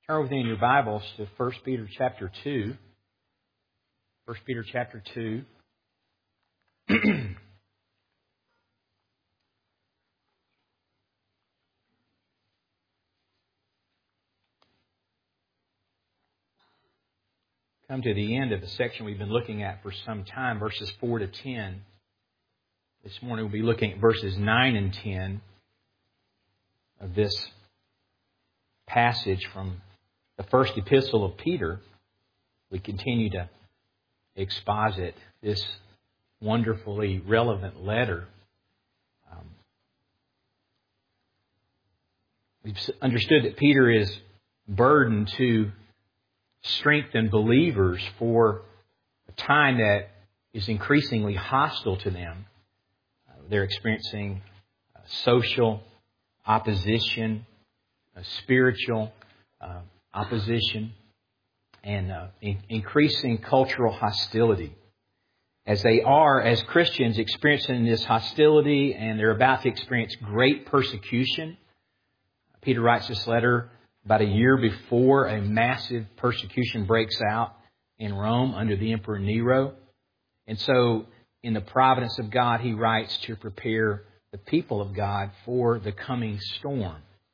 Turn with me in your Bibles to 1 Peter chapter 2. 1 Peter chapter 2. Come to the end of the section we've been looking at for some time, verses 4 to 10. This morning we'll be looking at verses 9 and 10 of this passage from the first epistle of Peter. We continue to exposit this wonderfully relevant letter. We've understood that Peter is burdened to strengthen believers for a time that is increasingly hostile to them. They're experiencing social opposition, spiritual opposition, and increasing cultural hostility. As they are, as Christians, experiencing this hostility, and they're about to experience great persecution. Peter writes this letter about a year before a massive persecution breaks out in Rome under the Emperor Nero. And so, in the providence of God, he writes to prepare the people of God for the coming storm.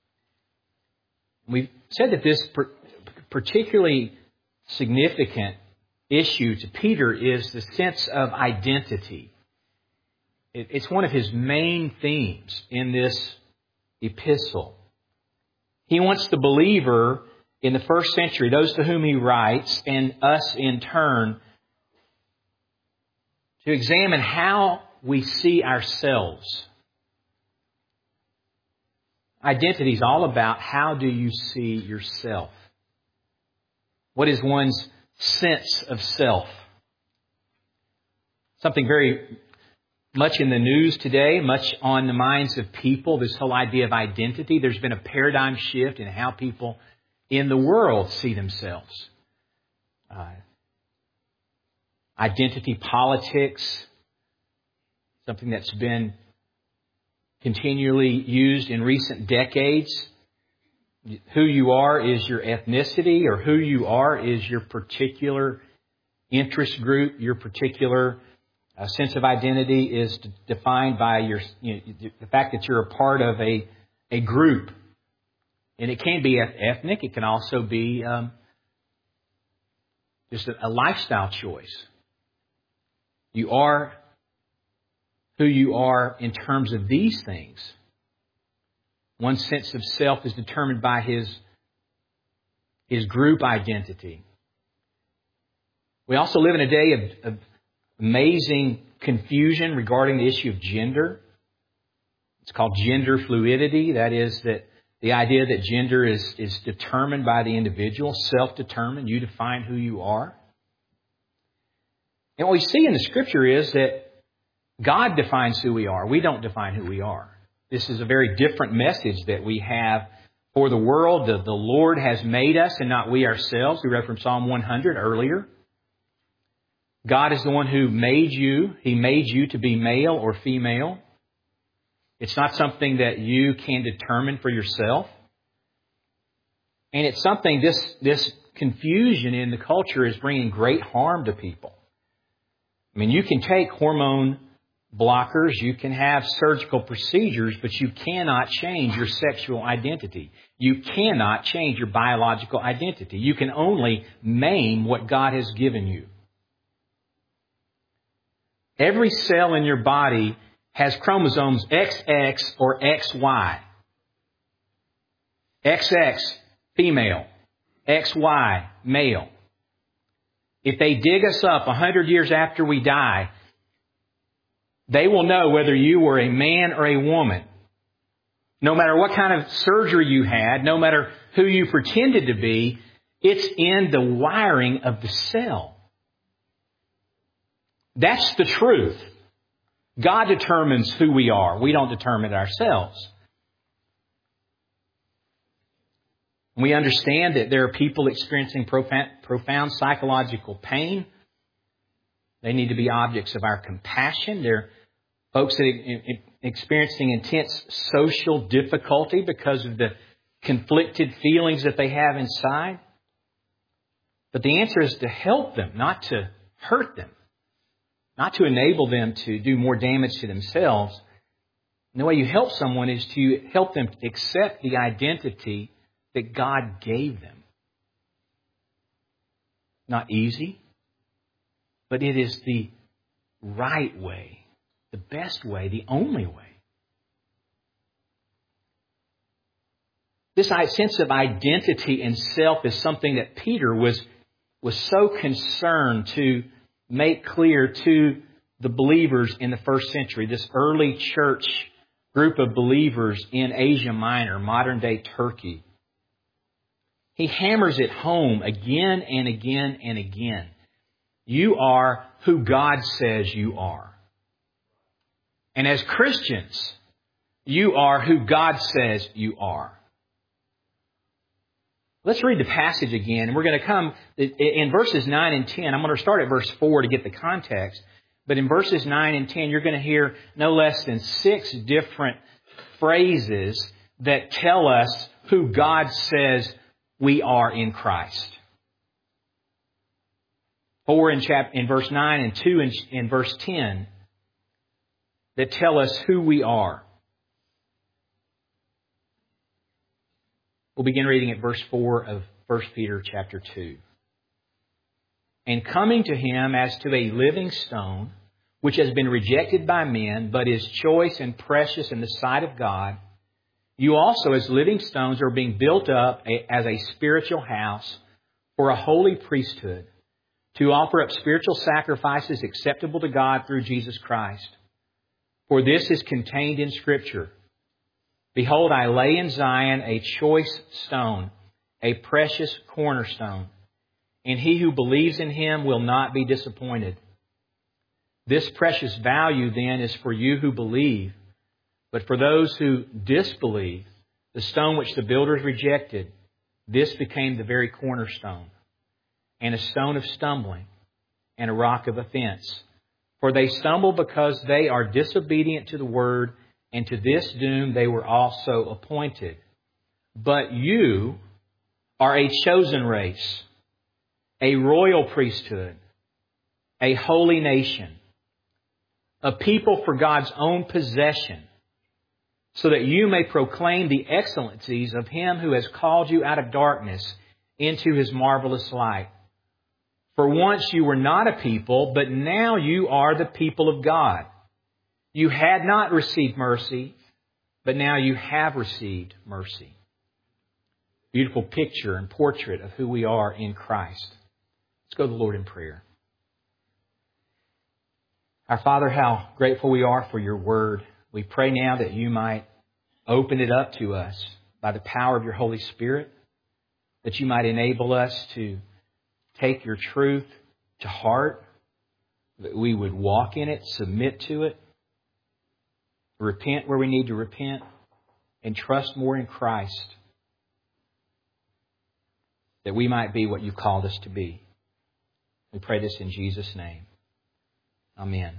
We've said that this particularly significant issue to Peter is the sense of identity. It's one of his main themes in this epistle. He wants the believer in the first century, those to whom he writes, and us in turn, to examine how we see ourselves. Identity is all about how do you see yourself? What is one's sense of self? Something very much in the news today, much on the minds of people, this whole idea of identity. There's been a paradigm shift in how people in the world see themselves. Identity politics, something that's been continually used in recent decades. Who you are is your ethnicity, or who you are is your particular interest group, your particular sense of identity is defined by the fact that you're a part of a group. And it can be ethnic. It can also be just a lifestyle choice. You are who you are in terms of these things. One's sense of self is determined by his group identity. We also live in a day of amazing confusion regarding the issue of gender. It's called gender fluidity. That is that the idea that gender is determined by the individual, self-determined. You define who you are. And what we see in the Scripture is that God defines who we are. We don't define who we are. This is a very different message that we have for the world. The Lord has made us and not we ourselves. We read from Psalm 100 earlier. God is the one who made you. He made you to be male or female. It's not something that you can determine for yourself. And it's something, this confusion in the culture is bringing great harm to people. I mean, you can take hormone blockers, you can have surgical procedures, but you cannot change your sexual identity. You cannot change your biological identity. You can only maim what God has given you. Every cell in your body has chromosomes XX or XY. XX, female. XY, male. If they dig us up 100 years after we die, they will know whether you were a man or a woman. No matter what kind of surgery you had, no matter who you pretended to be, it's in the wiring of the cell. That's the truth. God determines who we are. We don't determine it ourselves. We understand that there are people experiencing profound psychological pain. They need to be objects of our compassion. There are folks that are experiencing intense social difficulty because of the conflicted feelings that they have inside. But the answer is to help them, not to hurt them, not to enable them to do more damage to themselves. And the way you help someone is to help them accept the identity that God gave them. Not easy, but it is the right way, the best way, the only way. This sense of identity and self is something that Peter was so concerned to make clear to the believers in the first century, this early church group of believers in Asia Minor, modern-day Turkey. He hammers it home again and again and again. You are who God says you are. And as Christians, you are who God says you are. Let's read the passage again, and we're going to come in verses 9 and 10. I'm going to start at verse 4 to get the context. But in verses 9 and 10, you're going to hear no less than 6 different phrases that tell us who God says we are in Christ. 4 in verse 9 and 2 in verse 10 that tell us who we are. We'll begin reading at verse 4 of 1 Peter chapter 2. And coming to Him as to a living stone, which has been rejected by men, but is choice and precious in the sight of God, you also as living stones are being built up as a spiritual house for a holy priesthood, to offer up spiritual sacrifices acceptable to God through Jesus Christ. For this is contained in Scripture. Behold, I lay in Zion a choice stone, a precious cornerstone, and he who believes in Him will not be disappointed. This precious value then is for you who believe, but for those who disbelieve, the stone which the builders rejected, this became the very cornerstone, and a stone of stumbling, and a rock of offense. For they stumble because they are disobedient to the word, and to this doom they were also appointed. But you are a chosen race, a royal priesthood, a holy nation, a people for God's own possession, so that you may proclaim the excellencies of Him who has called you out of darkness into His marvelous light. For once you were not a people, but now you are the people of God. You had not received mercy, but now you have received mercy. Beautiful picture and portrait of who we are in Christ. Let's go to the Lord in prayer. Our Father, how grateful we are for Your Word. We pray now that You might open it up to us by the power of Your Holy Spirit, that You might enable us to take Your truth to heart, that we would walk in it, submit to it, repent where we need to repent, and trust more in Christ, that we might be what You called us to be. We pray this in Jesus' name. Amen.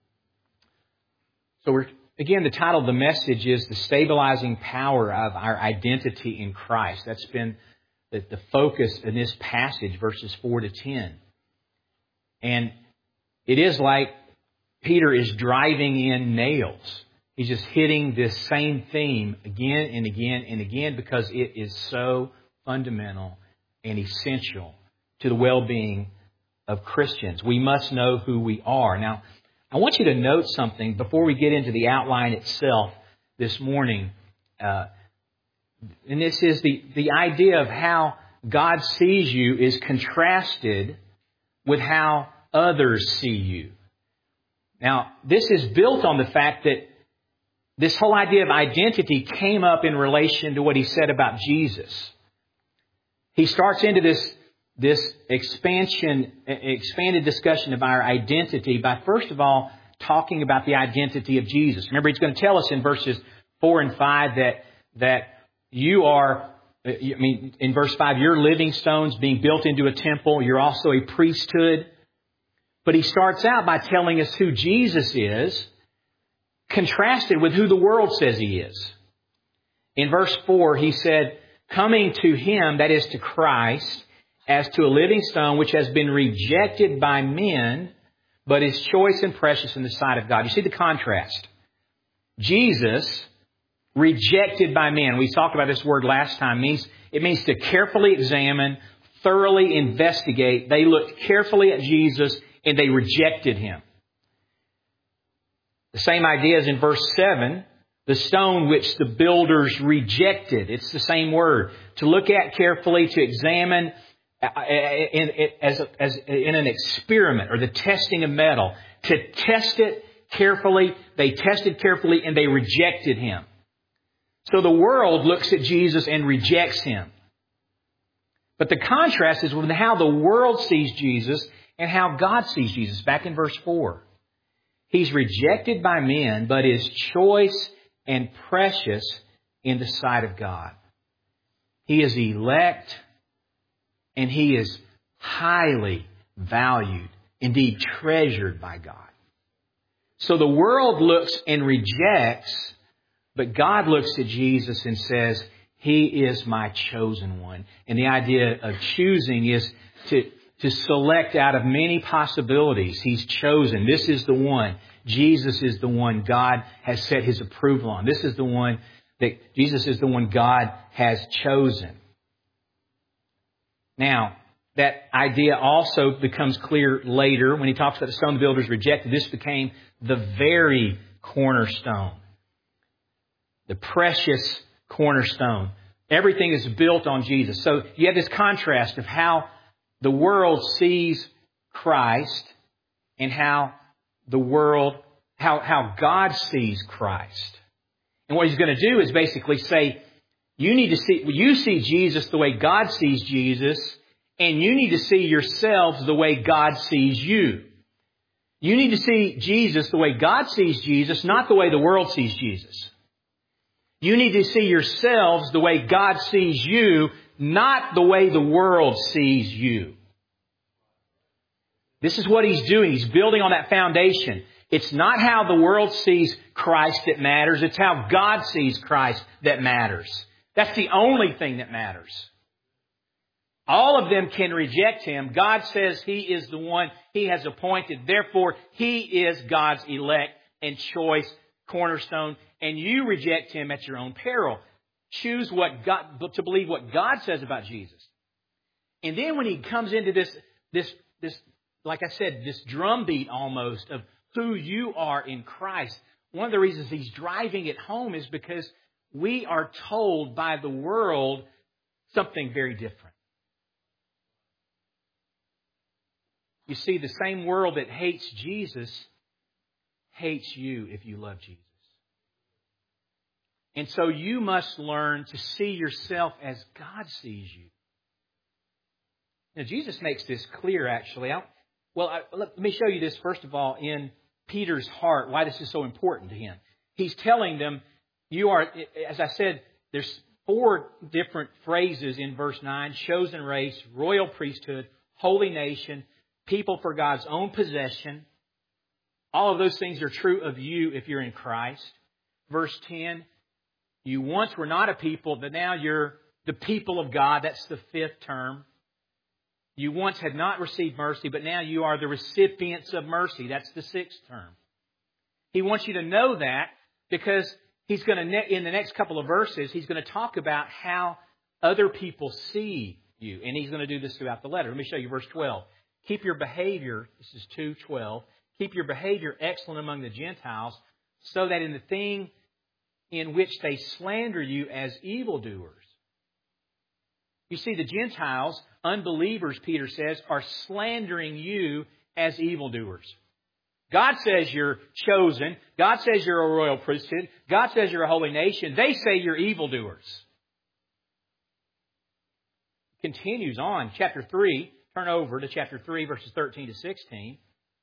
So again, the title of the message is The Stabilizing Power of Our Identity in Christ. That's been the focus in this passage, verses 4 to 10. And it is like Peter is driving in nails. He's just hitting this same theme again and again and again because it is so fundamental and essential to the well-being of Christians. We must know who we are. Now, I want you to note something before we get into the outline itself this morning. And this is the idea of how God sees you is contrasted with how others see you. Now, this is built on the fact that this whole idea of identity came up in relation to what He said about Jesus. He starts into this expanded discussion of our identity by first of all talking about the identity of Jesus. Remember, He's going to tell us in verses 4 and 5 that you are, in verse 5, you're living stones being built into a temple. You're also a priesthood. But He starts out by telling us who Jesus is, contrasted with who the world says He is. In verse 4, He said, coming to Him, that is to Christ, as to a living stone which has been rejected by men, but is choice and precious in the sight of God. You see the contrast. Jesus, rejected by men. We talked about this word last time. It means to carefully examine, thoroughly investigate. They looked carefully at Jesus and they rejected Him. The same idea as in verse 7, the stone which the builders rejected. It's the same word. To look at carefully, to examine in an experiment or the testing of metal. To test it carefully. They tested carefully and they rejected Him. So the world looks at Jesus and rejects Him. But the contrast is with how the world sees Jesus and how God sees Jesus. Back in verse 4. He's rejected by men, but is choice and precious in the sight of God. He is elect and He is highly valued, indeed treasured by God. So the world looks and rejects, but God looks at Jesus and says, He is my chosen one. And the idea of choosing is to select out of many possibilities. He's chosen. This is the one. Jesus is the one God has set His approval on. Jesus is the one God has chosen. Now, that idea also becomes clear later when He talks about the stone the builders rejected. This became the very cornerstone. The precious cornerstone. Everything is built on Jesus. So you have this contrast of how the world sees Christ and how God sees Christ. And what He's going to do is basically say, you see Jesus the way God sees Jesus, and you need to see yourselves the way God sees you. You need to see Jesus the way God sees Jesus, not the way the world sees Jesus. You need to see yourselves the way God sees you, not the way the world sees you. This is what He's doing. He's building on that foundation. It's not how the world sees Christ that matters. It's how God sees Christ that matters. That's the only thing that matters. All of them can reject Him. God says He is the one He has appointed. Therefore, He is God's elect and choice cornerstone. And you reject Him at your own peril. Choose to believe what God says about Jesus. And then when He comes into this, like I said, this drumbeat almost of who you are in Christ, one of the reasons He's driving it home is because we are told by the world something very different. You see, the same world that hates Jesus hates you if you love Jesus. And so you must learn to see yourself as God sees you. Now, Jesus makes this clear, actually. Let me show you this, first of all, in Peter's heart, why this is so important to him. He's telling them, you are, as I said, there's 4 different phrases in verse 9. Chosen race, royal priesthood, holy nation, people for God's own possession. All of those things are true of you if you're in Christ. Verse 10, you once were not a people, but now you're the people of God. That's the 5th term. You once had not received mercy, but now you are the recipients of mercy. That's the 6th term. He wants you to know that because he's going to, in the next couple of verses, he's going to talk about how other people see you. And he's going to do this throughout the letter. Let me show you verse 12. Keep your behavior, this is 2:12, keep your behavior excellent among the Gentiles, so that in the thing in which they slander you as evildoers. You see, the Gentiles, unbelievers, Peter says, are slandering you as evildoers. God says you're chosen. God says you're a royal priesthood. God says you're a holy nation. They say you're evildoers. Continues on, chapter 3. Turn over to chapter 3, verses 13 to 16.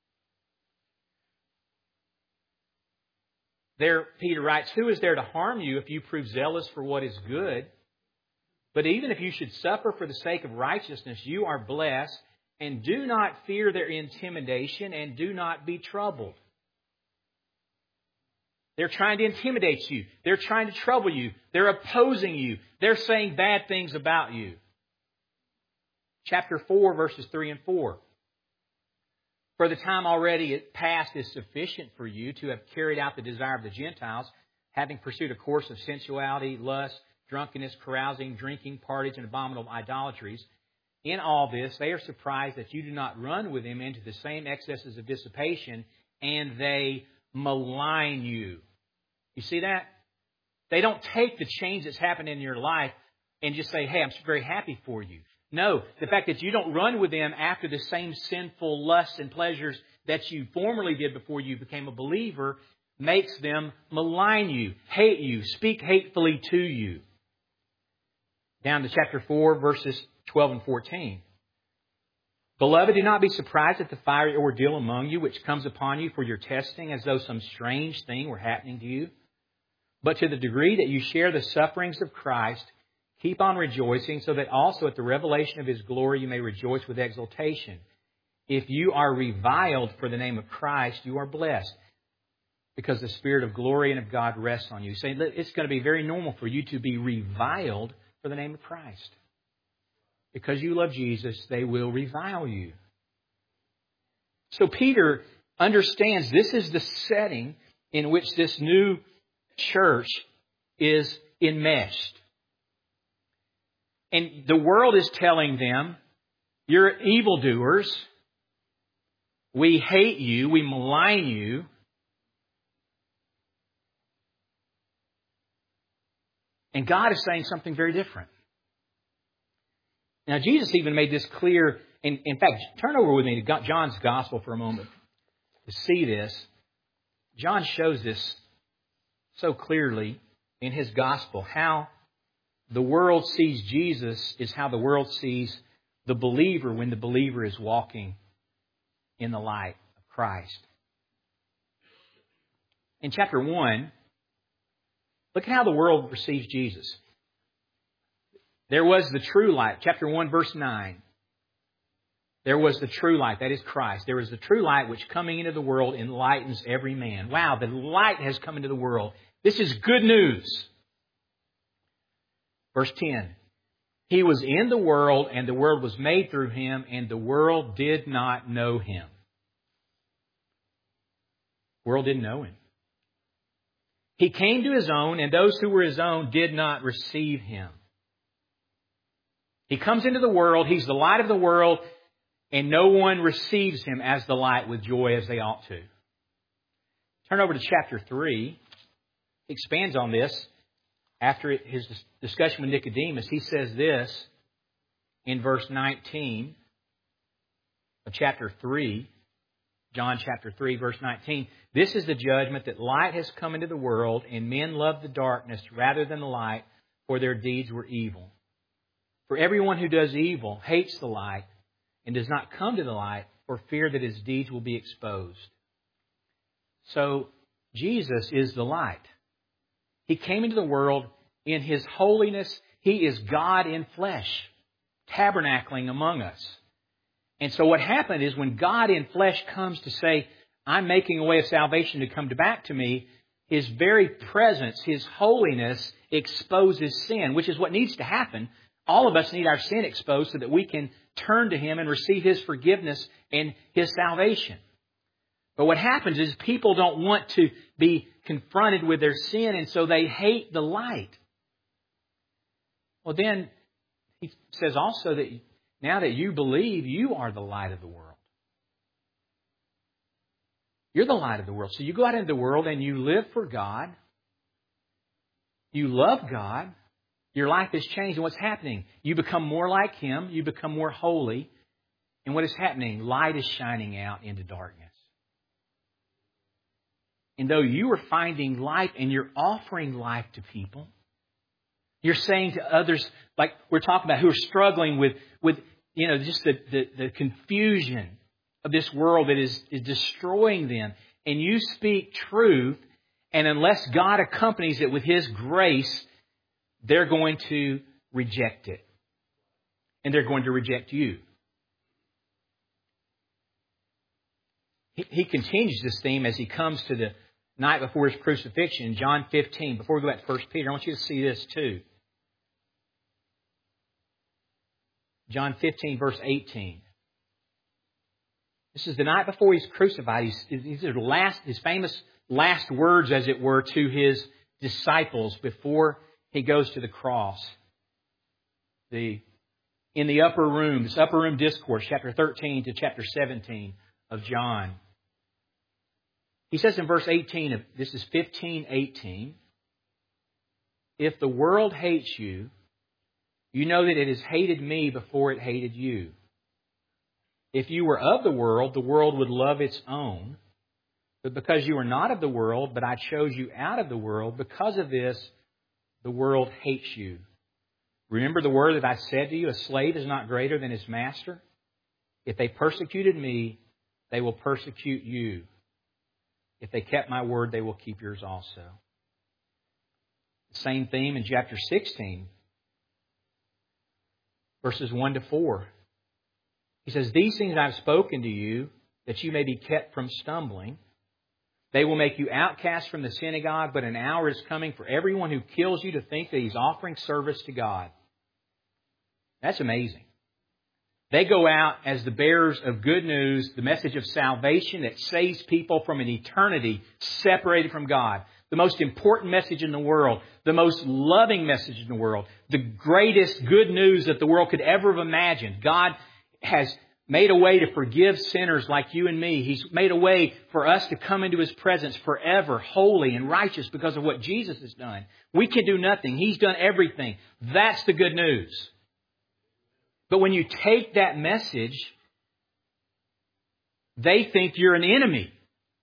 There, Peter writes, who is there to harm you if you prove zealous for what is good? But even if you should suffer for the sake of righteousness, you are blessed, and do not fear their intimidation, and do not be troubled. They're trying to intimidate you. They're trying to trouble you. They're opposing you. They're saying bad things about you. Chapter 4, verses 3 and 4. For the time already past is sufficient for you to have carried out the desire of the Gentiles, having pursued a course of sensuality, lust, drunkenness, carousing, drinking, parties, and abominable idolatries. In all this, they are surprised that you do not run with them into the same excesses of dissipation, and they malign you. You see that? They don't take the change that's happened in your life and just say, hey, I'm very happy for you. No, the fact that you don't run with them after the same sinful lusts and pleasures that you formerly did before you became a believer makes them malign you, hate you, speak hatefully to you. Down to chapter 4, verses 12 and 14. Beloved, do not be surprised at the fiery ordeal among you, which comes upon you for your testing, as though some strange thing were happening to you. But to the degree that you share the sufferings of Christ, keep on rejoicing, so that also at the revelation of His glory you may rejoice with exultation. If you are reviled for the name of Christ, you are blessed, because the Spirit of glory and of God rests on you. Saying it's going to be very normal for you to be reviled for the name of Christ. Because you love Jesus, they will revile you. So Peter understands this is the setting in which this new church is enmeshed. And the world is telling them, you're evildoers. We hate you. We malign you. And God is saying something very different. Now, Jesus even made this clear. In fact, turn over with me to John's Gospel for a moment to see this. John shows this so clearly in his Gospel. How the world sees Jesus is how the world sees the believer when the believer is walking in the light of Christ. In chapter 1, look at how the world receives Jesus. There was the true light. Chapter 1, verse 9. There was the true light. That is Christ. There was the true light which coming into the world enlightens every man. Wow, the light has come into the world. This is good news. Verse 10. He was in the world, and the world was made through Him, and the world did not know Him. The world didn't know Him. He came to His own, and those who were His own did not receive Him. He comes into the world, He's the light of the world, and no one receives Him as the light with joy as they ought to. Turn over to chapter 3. He expands on this. After his discussion with Nicodemus, he says this in verse 19 of chapter 3. John chapter 3, verse 19. This is the judgment, that light has come into the world, and men love the darkness rather than the light, for their deeds were evil. For everyone who does evil hates the light and does not come to the light for fear that his deeds will be exposed. So Jesus is the light. He came into the world in His holiness. He is God in flesh, tabernacling among us. And so what happened is when God in flesh comes to say, I'm making a way of salvation to come back to me, His very presence, His holiness exposes sin, which is what needs to happen. All of us need our sin exposed so that we can turn to Him and receive His forgiveness and His salvation. But what happens is people don't want to be confronted with their sin, and so they hate the light. Well, then he says also that now that you believe, you are the light of the world. You're the light of the world. So you go out into the world and you live for God. You love God. Your life has changed. And what's happening? You become more like Him. You become more holy. And what is happening? Light is shining out into darkness. And though you are finding life and you're offering life to people, you're saying to others, like we're talking about, who are struggling with just the confusion of this world that is destroying them. And you speak truth, and unless God accompanies it with His grace, they're going to reject it. And they're going to reject you. He continues this theme as he comes to night before His crucifixion, John 15. Before we go back to 1 Peter, I want you to see this too. John 15, verse 18. This is the night before He's crucified. These are His famous last words, as it were, to His disciples before He goes to the cross. In the upper room, this upper room discourse, chapter 13 to chapter 17 of John. He says in verse 18, this is 15:18, if the world hates you, you know that it has hated me before it hated you. If you were of the world would love its own. But because you are not of the world, but I chose you out of the world, because of this, the world hates you. Remember the word that I said to you, a slave is not greater than his master. If they persecuted me, they will persecute you. If they kept my word, they will keep yours also. The same theme in chapter 16, verses 1 to 4. He says, these things I have spoken to you, that you may be kept from stumbling. They will make you outcasts from the synagogue, but an hour is coming for everyone who kills you to think that he's offering service to God. That's amazing. They go out as the bearers of good news, the message of salvation that saves people from an eternity separated from God. The most important message in the world, the most loving message in the world, the greatest good news that the world could ever have imagined. God has made a way to forgive sinners like you and me. He's made a way for us to come into His presence forever, holy and righteous because of what Jesus has done. We can do nothing. He's done everything. That's the good news. But when you take that message, they think you're an enemy.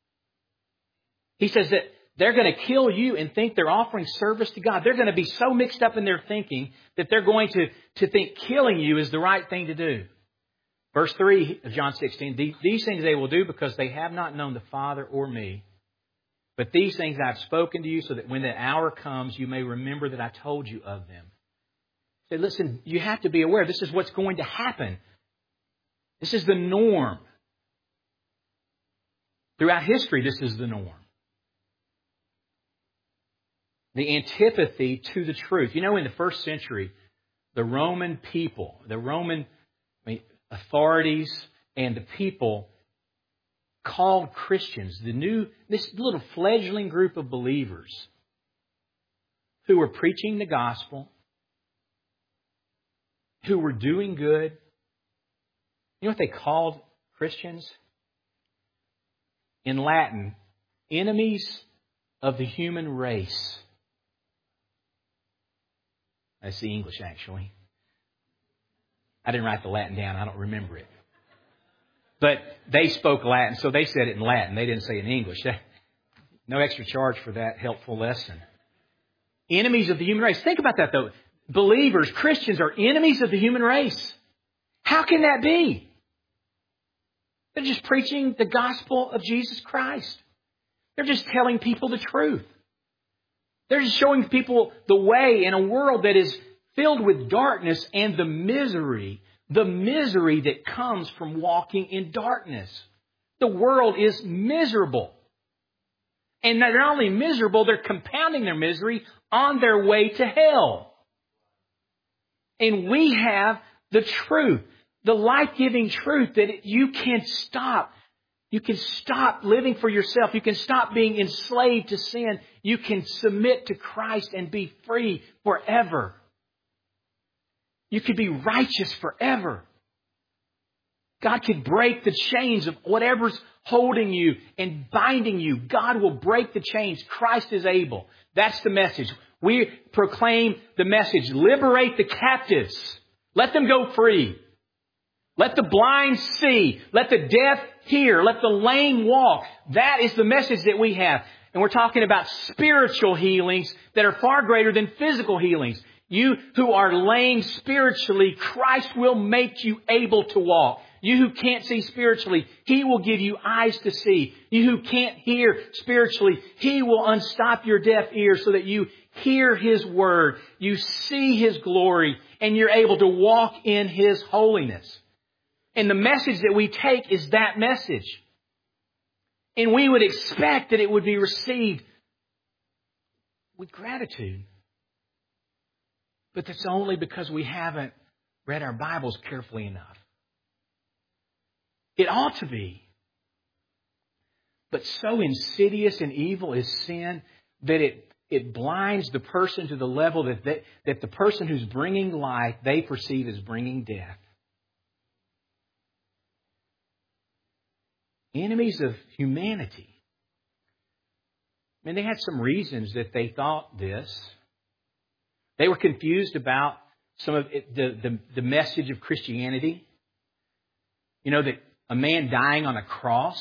He says that they're going to kill you and think they're offering service to God. They're going to be so mixed up in their thinking that they're going to think killing you is the right thing to do. Verse 3 of John 16, these things they will do because they have not known the Father or me. But these things I have spoken to you so that when the hour comes, you may remember that I told you of them. Say, listen, you have to be aware. This is what's going to happen. This is the norm. Throughout history, this is the norm. The antipathy to the truth. You know, in the first century, the Roman people, authorities and the people called Christians, this little fledgling group of believers who were preaching the gospel, who were doing good. You know what they called Christians? In Latin, enemies of the human race. That's the English, actually. I didn't write the Latin down. I don't remember it. But they spoke Latin, so they said it in Latin. They didn't say it in English. No extra charge for that helpful lesson. Enemies of the human race. Think about that, though. Believers, Christians, are enemies of the human race. How can that be? They're just preaching the gospel of Jesus Christ. They're just telling people the truth. They're just showing people the way in a world that is filled with darkness and the misery that comes from walking in darkness. The world is miserable. And they're not only miserable, they're compounding their misery on their way to hell. And we have the truth, the life-giving truth that you can stop. You can stop living for yourself. You can stop being enslaved to sin. You can submit to Christ and be free forever. You could be righteous forever. God could break the chains of whatever's holding you and binding you. God will break the chains. Christ is able. That's the message. We proclaim the message. Liberate the captives. Let them go free. Let the blind see. Let the deaf hear. Let the lame walk. That is the message that we have. And we're talking about spiritual healings that are far greater than physical healings. You who are lame spiritually, Christ will make you able to walk. You who can't see spiritually, He will give you eyes to see. You who can't hear spiritually, He will unstop your deaf ears so that you hear His word, you see His glory, and you're able to walk in His holiness. And the message that we take is that message. And we would expect that it would be received with gratitude. But that's only because we haven't read our Bibles carefully enough. It ought to be. But so insidious and evil is sin that it blinds the person to the level that the person who's bringing life, they perceive as bringing death. Enemies of humanity. I mean, they had some reasons that they thought this. They were confused about some of the message of Christianity. You know, that a man dying on a cross,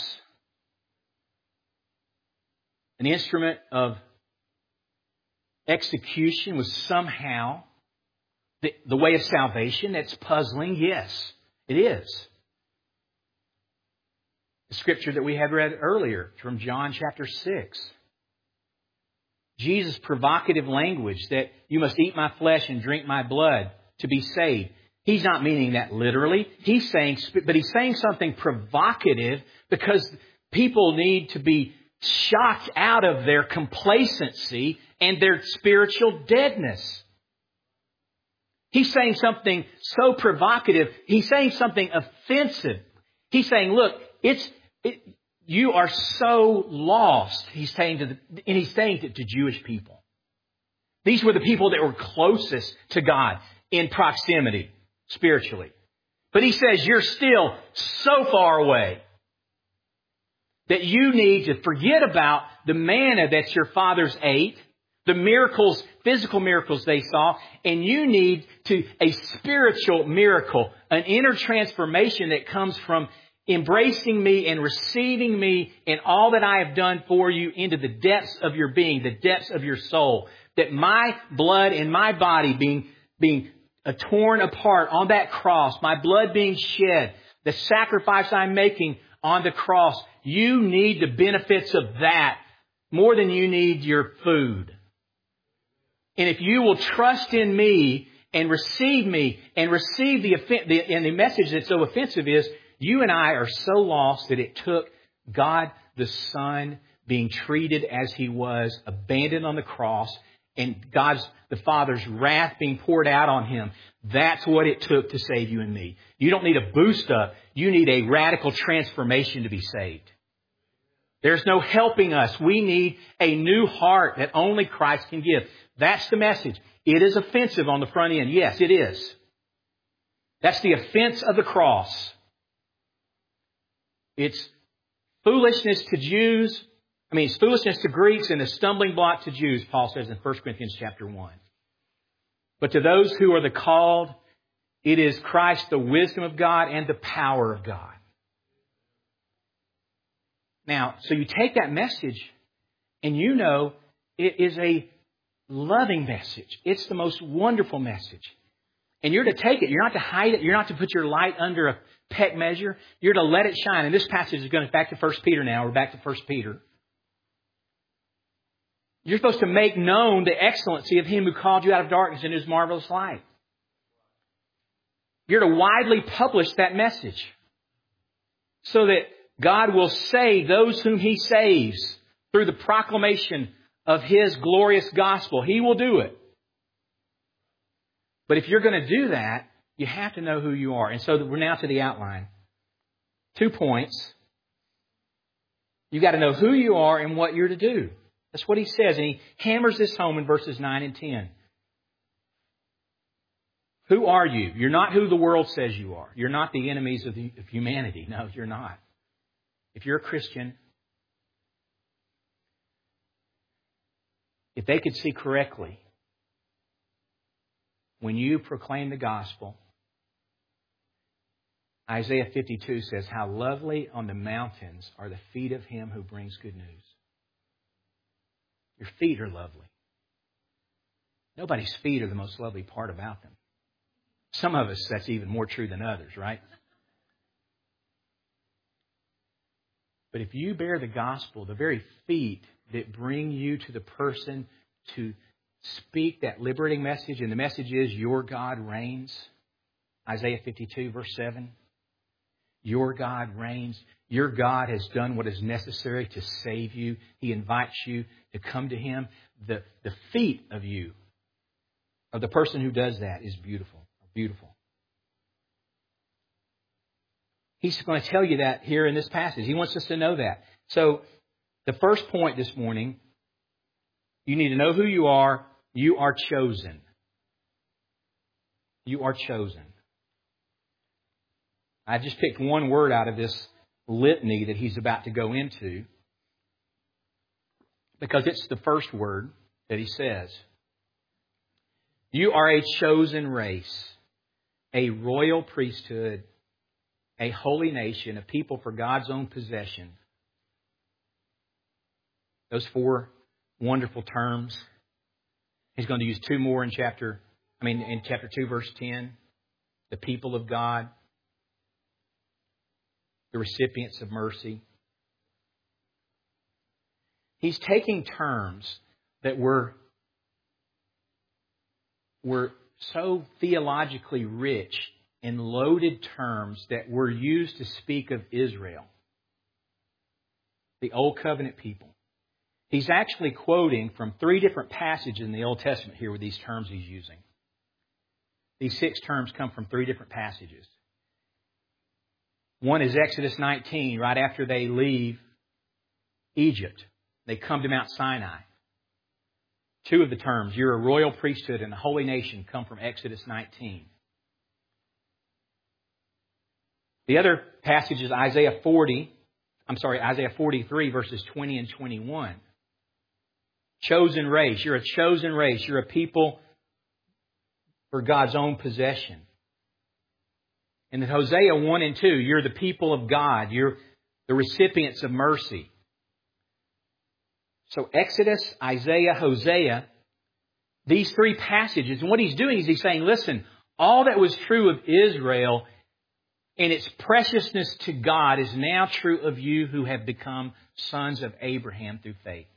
an instrument of execution, was somehow the way of salvation. That's puzzling. Yes, it is. The scripture that we had read earlier from John chapter 6. Jesus' provocative language that you must eat my flesh and drink my blood to be saved. He's not meaning that literally. He's saying something provocative because people need to be shocked out of their complacency and their spiritual deadness. He's saying something so provocative. He's saying something offensive. He's saying, look, you are so lost. He's saying to Jewish people. These were the people that were closest to God in proximity, spiritually. But he says, you're still so far away that you need to forget about the manna that your fathers ate, the miracles, physical miracles they saw, and you need a spiritual miracle, an inner transformation that comes from embracing me and receiving me and all that I have done for you into the depths of your being, the depths of your soul. That my blood and my body being torn apart on that cross, my blood being shed, the sacrifice I'm making on the cross, you need the benefits of that more than you need your food. And if you will trust in me and receive the message that's so offensive is, you and I are so lost that it took God the Son being treated as He was, abandoned on the cross, and the Father's wrath being poured out on Him. That's what it took to save you and me. You don't need a boost up. You need a radical transformation to be saved. There's no helping us. We need a new heart that only Christ can give. That's the message. It is offensive on the front end. Yes, it is. That's the offense of the cross. It's foolishness to Jews. It's foolishness to Greeks and a stumbling block to Jews, Paul says in 1 Corinthians chapter 1. But to those who are the called, it is Christ, the wisdom of God and the power of God. Now, so you take that message and you know it is a loving message. It's the most wonderful message. And you're to take it. You're not to hide it. You're not to put your light under a peg measure. You're to let it shine. And this passage is going back to 1 Peter now. We're back to 1 Peter. You're supposed to make known the excellency of Him who called you out of darkness into His marvelous light. You're to widely publish that message so that God will save those whom He saves through the proclamation of His glorious gospel. He will do it. But if you're going to do that, you have to know who you are. And so we're now to the outline. 2 points. You've got to know who you are and what you're to do. That's what he says. And he hammers this home in verses 9 and 10. Who are you? You're not who the world says you are. You're not the enemies of humanity. No, you're not. If you're a Christian, if they could see correctly, when you proclaim the gospel, Isaiah 52 says, how lovely on the mountains are the feet of him who brings good news. Your feet are lovely. Nobody's feet are the most lovely part about them. Some of us, that's even more true than others, right? But if you bear the gospel, the very feet that bring you to the person to speak that liberating message, and the message is, your God reigns. Isaiah 52, verse 7. Your God reigns. Your God has done what is necessary to save you. He invites you to come to Him. The feet of you, of the person who does that, is beautiful. Beautiful. He's going to tell you that here in this passage. He wants us to know that. So, the first point this morning, you need to know who you are. You are chosen. You are chosen. I just picked one word out of this litany that he's about to go into, because it's the first word that he says. You are a chosen race, a royal priesthood, a holy nation, a people for God's own possession. Those four wonderful terms. He's going to use two more in chapter 2, verse 10. The people of God, the recipients of mercy. He's taking terms that were so theologically rich and loaded terms that were used to speak of Israel, the Old Covenant people. He's actually quoting from 3 different passages in the Old Testament here with these terms he's using. These 6 terms come from 3 different passages. One is Exodus 19, right after they leave Egypt. They come to Mount Sinai. 2 of the terms, you're a royal priesthood and a holy nation, come from Exodus 19. The other passage is Isaiah 43, verses 20 and 21. Chosen race. You're a chosen race. You're a people for God's own possession. And in Hosea 1 and 2, you're the people of God. You're the recipients of mercy. So Exodus, Isaiah, Hosea, these 3 passages, and what he's doing is he's saying, listen, all that was true of Israel and its preciousness to God is now true of you who have become sons of Abraham through faith.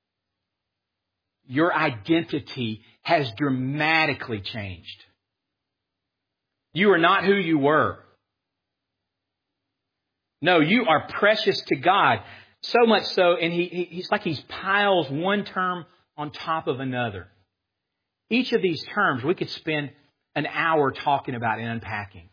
Your identity has dramatically changed. You are not who you were. No, you are precious to God. So much so, and he's piles one term on top of another. Each of these terms we could spend an hour talking about and unpacking.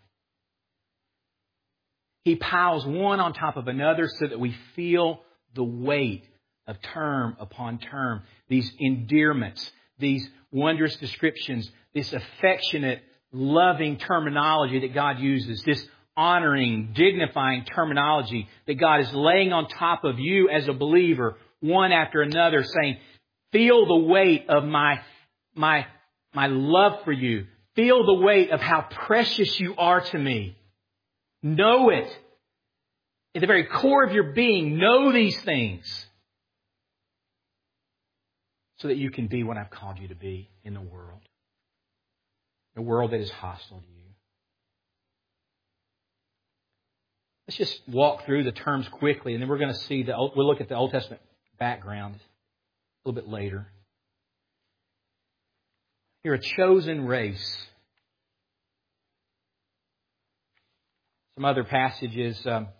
He piles one on top of another so that we feel the weight of term upon term. These endearments, these wondrous descriptions, this affectionate, loving terminology that God uses, this honoring, dignifying terminology that God is laying on top of you as a believer, one after another, saying, feel the weight of my love for you. Feel the weight of how precious you are to me. Know it. At the very core of your being, know these things so that you can be what I've called you to be in the world. A world that is hostile to you. Let's just walk through the terms quickly, and then we're going to see we'll look at the Old Testament background a little bit later. You're a chosen race. Some other passages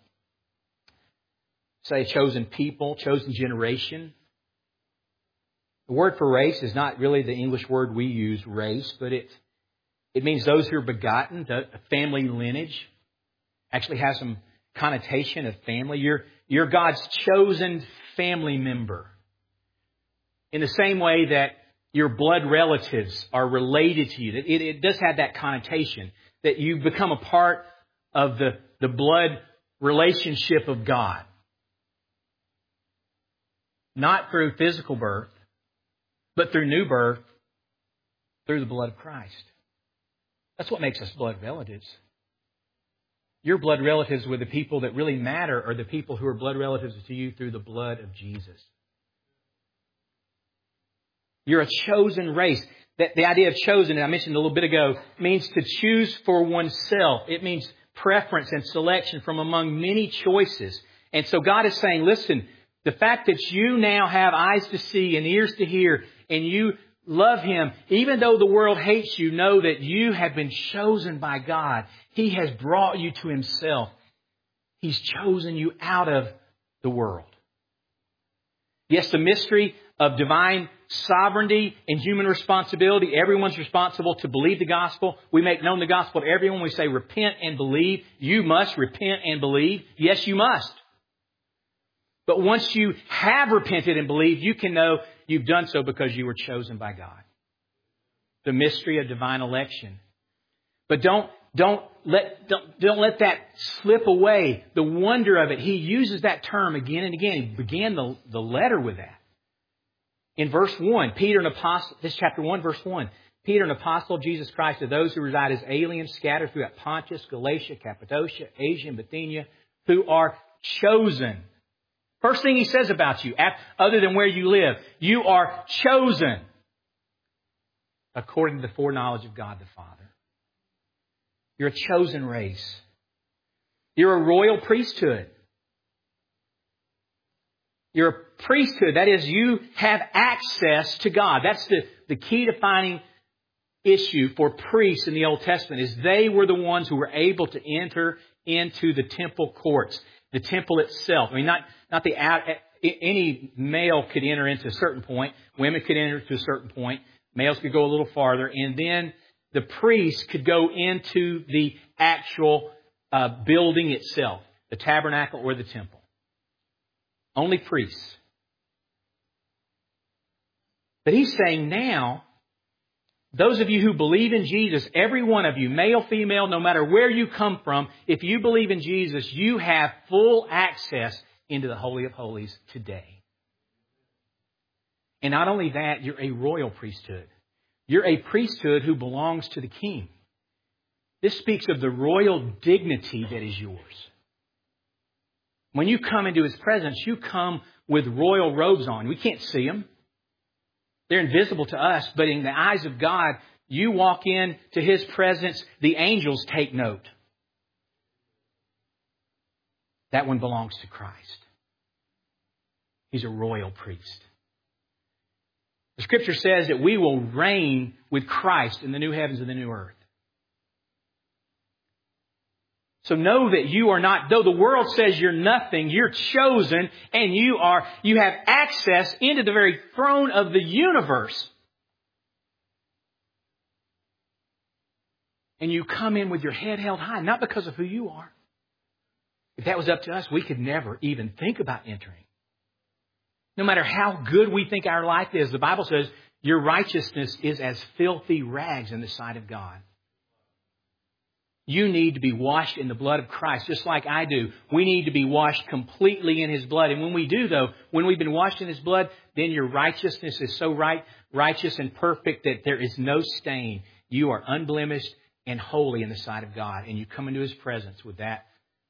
say chosen people, chosen generation. The word for race is not really the English word we use, race, but it means those who are begotten, the family lineage. Actually has some connotation of family. You're God's chosen family member. In the same way that your blood relatives are related to you. It does have that connotation that you become a part of the blood relationship of God. Not through physical birth, but through new birth, through the blood of Christ. That's what makes us blood relatives. Your blood relatives with the people that really matter are the people who are blood relatives to you through the blood of Jesus. You're a chosen race. The idea of chosen, and I mentioned a little bit ago, means to choose for oneself. It means preference and selection from among many choices. And so God is saying, listen, the fact that you now have eyes to see and ears to hear, and you love Him, even though the world hates you, know that you have been chosen by God. He has brought you to Himself. He's chosen you out of the world. Yes, the mystery of divine sovereignty and human responsibility. Everyone's responsible to believe the gospel. We make known the gospel to everyone. We say repent and believe. You must repent and believe. Yes, you must. But once you have repented and believed, you can know you've done so because you were chosen by God. The mystery of divine election. But don't let that slip away. The wonder of it. He uses that term again and again. He began the letter with that. In verse 1, Peter, an apostle, this chapter 1, verse 1, Peter, an apostle of Jesus Christ, to those who reside as aliens scattered throughout Pontus, Galatia, Cappadocia, Asia, and Bithynia, who are chosen. First thing he says about you, other than where you live, you are chosen according to the foreknowledge of God the Father. You're a chosen race. You're a royal priesthood. You're a priesthood. That is, you have access to God. That's the key defining issue for priests in the Old Testament, is they were the ones who were able to enter into the temple courts, the temple itself. I mean, not any male could enter into a certain point. Women could enter to a certain point. Males could go a little farther. And then the priests could go into the actual building itself, the tabernacle or the temple. Only priests. But he's saying now, those of you who believe in Jesus, every one of you, male, female, no matter where you come from, if you believe in Jesus, you have full access into the Holy of Holies today. And not only that, you're a royal priesthood. You're a priesthood who belongs to the King. This speaks of the royal dignity that is yours. When you come into His presence, you come with royal robes on. We can't see them. They're invisible to us, but in the eyes of God, you walk into His presence, the angels take note. That one belongs to Christ. He's a royal priest. The Scripture says that we will reign with Christ in the new heavens and the new earth. So know that you are not, though the world says you're nothing, you're chosen, and you have access into the very throne of the universe. And you come in with your head held high, not because of who you are. If that was up to us, we could never even think about entering. No matter how good we think our life is, the Bible says your righteousness is as filthy rags in the sight of God. You need to be washed in the blood of Christ, just like I do. We need to be washed completely in His blood. And when we do, though, when we've been washed in His blood, then your righteousness is so righteous and perfect that there is no stain. You are unblemished and holy in the sight of God. And you come into His presence with that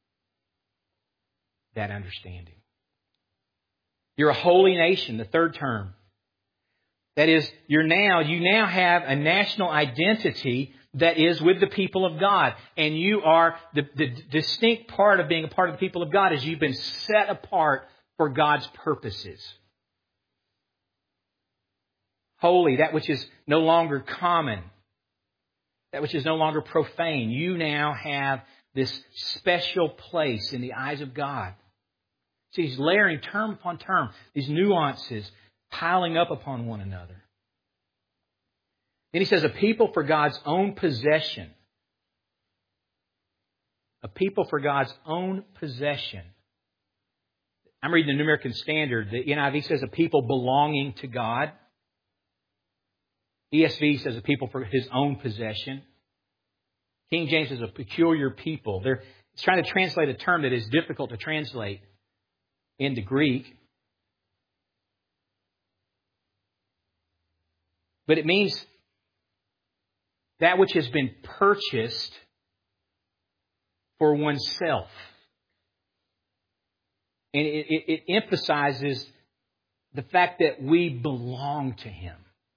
understanding. You're a holy nation, the third term. That is, you now have a national identity that is with the people of God. And you are the distinct part of being a part of the people of God is you've been set apart for God's purposes. Holy, that which is no longer common. That which is no longer profane. You now have this special place in the eyes of God. See, He's layering term upon term, these nuances piling up upon one another. Then He says, a people for God's own possession. A people for God's own possession. I'm reading the New American Standard. The NIV says a people belonging to God. ESV says a people for His own possession. King James says a peculiar people. It's trying to translate a term that is difficult to translate into Greek. But it means that which has been purchased for oneself. And it emphasizes the fact that we belong to Him.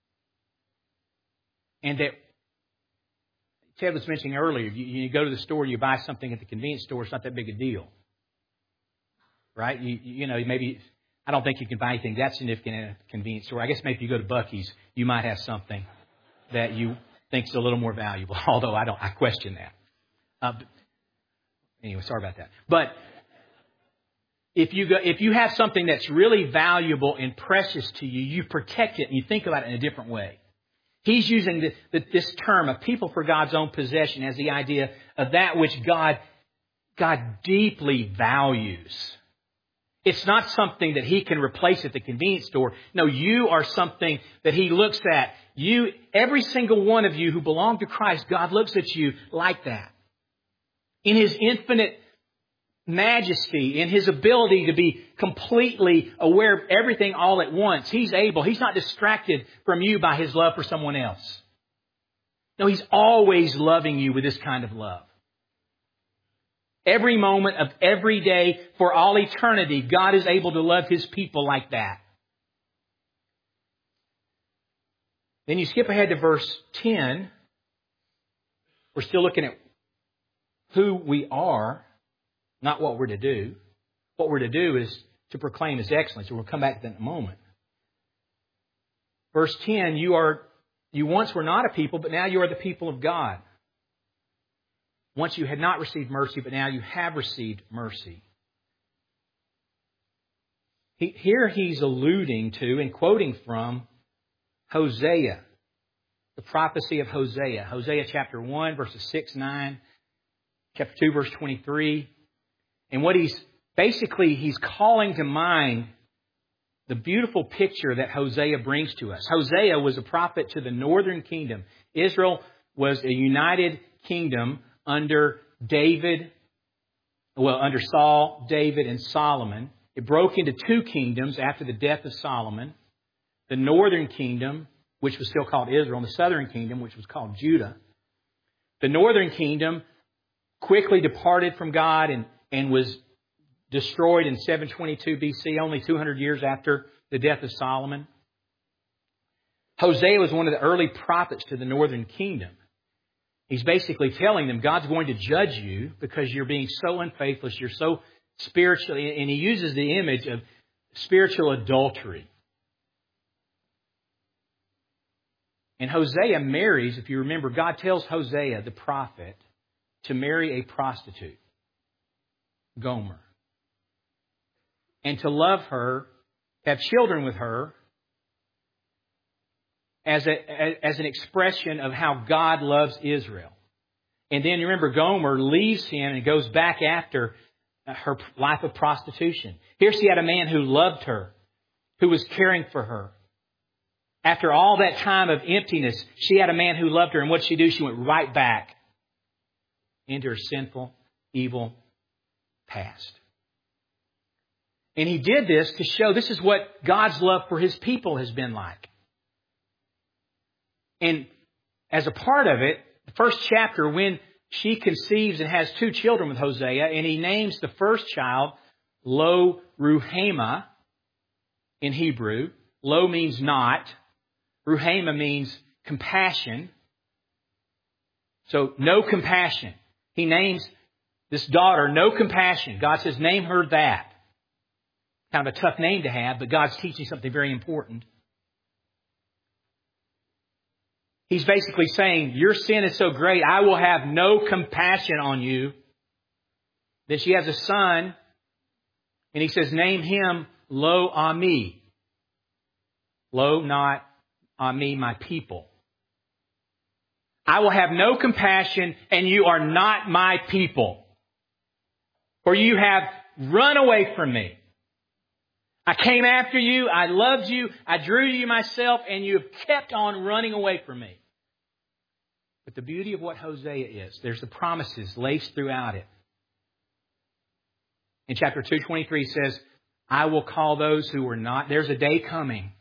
And that Ted was mentioning earlier, you go to the store, you buy something at the convenience store, it's not that big a deal. Right? You know, maybe, I don't think you can buy anything that significant at a convenience store. I guess maybe if you go to Buc-ee's, you might have something that you think is a little more valuable. Although I question that. Anyway, sorry about that. But if you have something that's really valuable and precious to you, you protect it and you think about it in a different way. He's using this term of people for God's own possession as the idea of that which God deeply values. It's not something that He can replace at the convenience store. No, you are something that He looks at. Every single one of you who belong to Christ, God looks at you like that. In His infinite majesty, in His ability to be completely aware of everything all at once, He's not distracted from you by His love for someone else. No, He's always loving you with this kind of love. Every moment of every day for all eternity, God is able to love His people like that. Then you skip ahead to verse 10. We're still looking at who we are, not what we're to do. What we're to do is to proclaim His excellence. And we'll come back to that in a moment. Verse 10, you once were not a people, but now you are the people of God. Once you had not received mercy, but now you have received mercy. Here he's alluding to and quoting from Hosea, the prophecy of Hosea. Hosea chapter 1, verses 6, 9, chapter 2, verse 23. And what he's calling to mind the beautiful picture that Hosea brings to us. Hosea was a prophet to the northern kingdom. Israel was a united kingdom under Saul, David, and Solomon. It broke into two kingdoms after the death of Solomon. The northern kingdom, which was still called Israel, and the southern kingdom, which was called Judah. The northern kingdom quickly departed from God and was destroyed in 722 BC, only 200 years after the death of Solomon. Hosea was one of the early prophets to the northern kingdom. He's basically telling them God's going to judge you because you're being so unfaithful, you're so spiritually, and he uses the image of spiritual adultery. And Hosea marries, if you remember, God tells Hosea, the prophet, to marry a prostitute, Gomer, and to love her, have children with her, as an expression of how God loves Israel. And then you remember Gomer leaves him and goes back after her life of prostitution. Here she had a man who loved her, who was caring for her. After all that time of emptiness, she had a man who loved her. And what did she do? She went right back into her sinful, evil past. And he did this to show this is what God's love for His people has been like. And as a part of it, the first chapter, when she conceives and has two children with Hosea, and he names the first child Lo Ruhamah in Hebrew. Lo means not. Ruhamah means compassion. So no compassion. He names this daughter No Compassion. God says, name her that. Kind of a tough name to have, but God's teaching something very important. He's basically saying, your sin is so great, I will have no compassion on you. Then she has a son, and he says, name him Lo Ami. Lo, not Ami, my people. I will have no compassion, and you are not my people. For you have run away from me. I came after you, I loved you, I drew you myself, and you have kept on running away from me. But the beauty of what Hosea is, there's the promises laced throughout it. In chapter 2:23 says, I will call those who were not. There's a day coming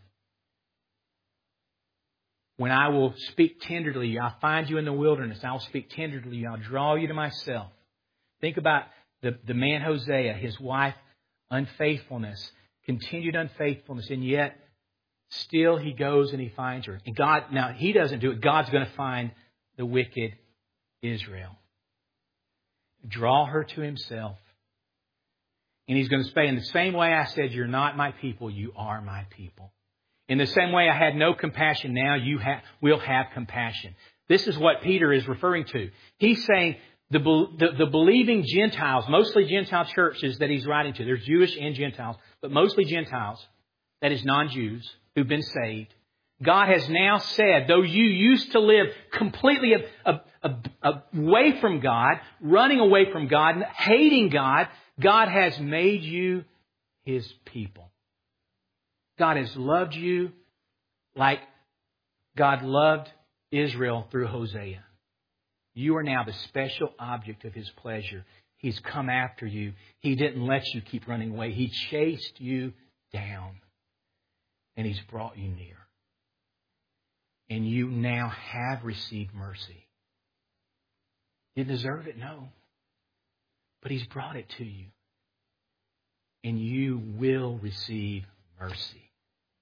when I will speak tenderly to you. I'll find you in the wilderness. I'll speak tenderly to you. I'll draw you to myself. Think about the man Hosea, his wife, unfaithfulness, continued unfaithfulness, and yet still he goes and he finds her. And God, now he doesn't do it. God's going to find the wicked Israel. Draw her to Himself. And He's going to say, in the same way I said, you're not my people, you are my people. In the same way I had no compassion, now you will have compassion. This is what Peter is referring to. He's saying, The believing Gentiles, mostly Gentile churches that he's writing to. There's Jewish and Gentiles, but mostly Gentiles, that is non-Jews, who've been saved. God has now said, though you used to live completely away from God, running away from God, hating God, God has made you His people. God has loved you like God loved Israel through Hosea. You are now the special object of His pleasure. He's come after you. He didn't let you keep running away. He chased you down. And He's brought you near. And you now have received mercy. You deserve it? No. But He's brought it to you. And you will receive mercy.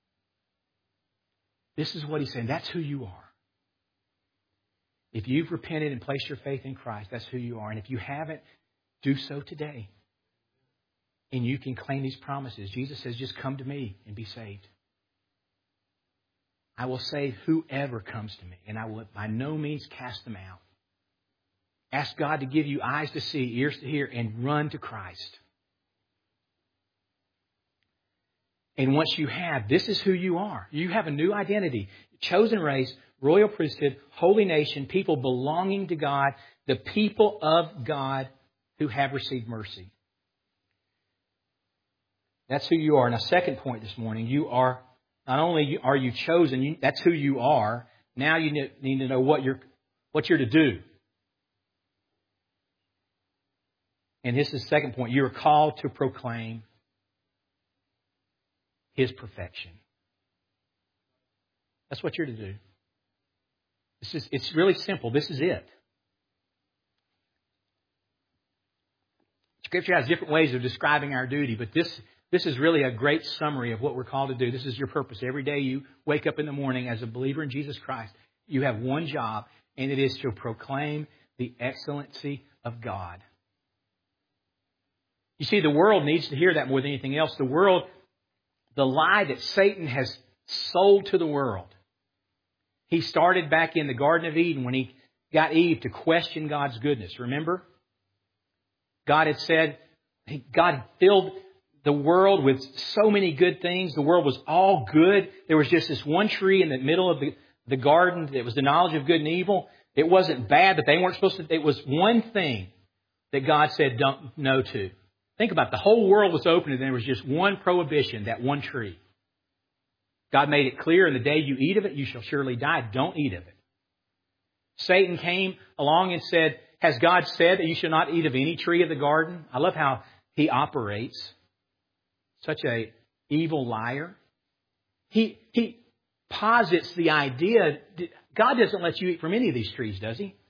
This is what He's saying. That's who you are. If you've repented and placed your faith in Christ, that's who you are. And if you haven't, do so today. And you can claim these promises. Jesus says, just come to me and be saved. I will save whoever comes to me, and I will by no means cast them out. Ask God to give you eyes to see, ears to hear, and run to Christ. And once you have, this is who you are. You have a new identity. Chosen race, royal priesthood, holy nation, people belonging to God, the people of God who have received mercy. That's who you are. Now, second point this morning, you are, not only are you chosen, that's who you are. Now you need to know what you're to do. And this is the second point. You are called to proclaim His perfection. That's what you're to do. It's really simple. This is it. Scripture has different ways of describing our duty, but this is really a great summary of what we're called to do. This is your purpose. Every day you wake up in the morning as a believer in Jesus Christ, you have one job, and it is to proclaim the excellency of God. You see, the world needs to hear that more than anything else. The world, the lie that Satan has sold to the world. He started back in the Garden of Eden when he got Eve to question God's goodness. Remember? God had said, God filled the world with so many good things. The world was all good. There was just this one tree in the middle of the garden that was the knowledge of good and evil. It wasn't bad, but they weren't supposed to. It was one thing that God said don't no to. Think about it. The whole world was open and there was just one prohibition, that one tree. God made it clear, in the day you eat of it, you shall surely die. Don't eat of it. Satan came along and said, has God said that you shall not eat of any tree of the garden? I love how he operates. Such a evil liar. He posits the idea, God doesn't let you eat from any of these trees, does He?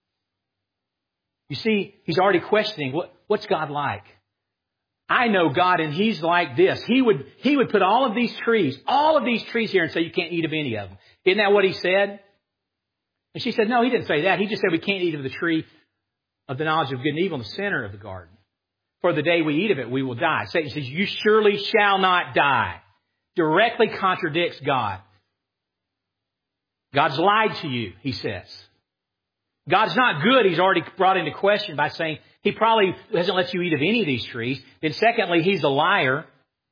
You see, he's already questioning, what's God like? I know God and He's like this. He would put all of these trees here and say you can't eat of any of them. Isn't that what He said? And she said, no, He didn't say that. He just said we can't eat of the tree of the knowledge of good and evil in the center of the garden. For the day we eat of it, we will die. Satan says, you surely shall not die. Directly contradicts God. God's lied to you, he says. God's not good, He's already brought into question by saying He probably hasn't let you eat of any of these trees. Then secondly, He's a liar.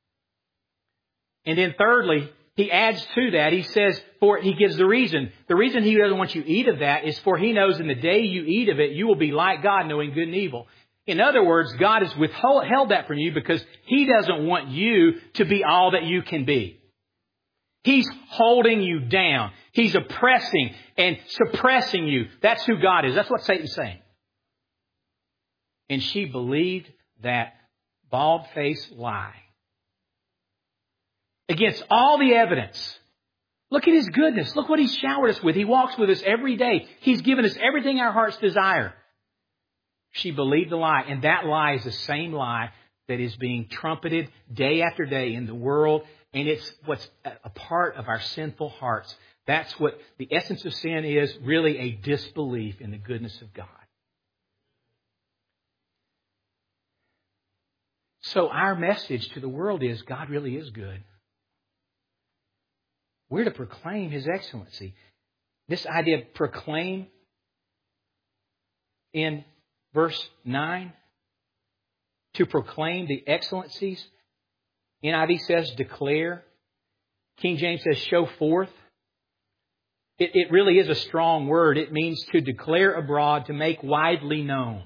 And then thirdly, He adds to that, He says, He gives the reason. The reason He doesn't want you to eat of that is for He knows in the day you eat of it, you will be like God, knowing good and evil. In other words, God has withheld that from you because He doesn't want you to be all that you can be. He's holding you down. He's oppressing and suppressing you. That's who God is. That's what Satan's saying. And she believed that bald-faced lie. Against all the evidence. Look at His goodness. Look what He's showered us with. He walks with us every day. He's given us everything our hearts desire. She believed the lie. And that lie is the same lie that is being trumpeted day after day in the world. And it's what's a part of our sinful hearts. That's what the essence of sin is, really a disbelief in the goodness of God. So our message to the world is God really is good. We're to proclaim His excellency. This idea of proclaim in verse 9, to proclaim the excellencies. NIV says declare. King James says show forth. It really is a strong word. It means to declare abroad, to make widely known.